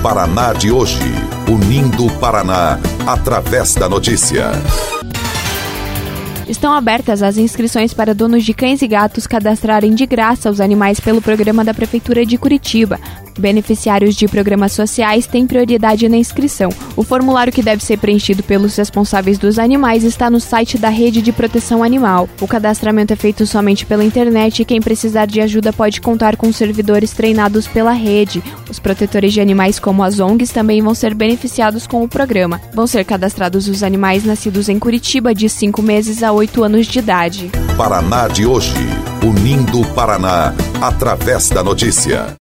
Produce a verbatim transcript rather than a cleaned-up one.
Paraná de hoje, unindo o Paraná através da notícia. Estão abertas as inscrições para donos de cães e gatos cadastrarem de graça os animais pelo programa da Prefeitura de Curitiba. Beneficiários de programas sociais têm prioridade na inscrição. O formulário, que deve ser preenchido pelos responsáveis dos animais, está no site da Rede de Proteção Animal. O cadastramento é feito somente pela internet e quem precisar de ajuda pode contar com servidores treinados pela rede. Os protetores de animais, como as O N Gs, também vão ser beneficiados com o programa. Vão ser cadastrados os animais nascidos em Curitiba de cinco meses a oito anos de idade. Paraná de hoje, unindo o Paraná através da notícia.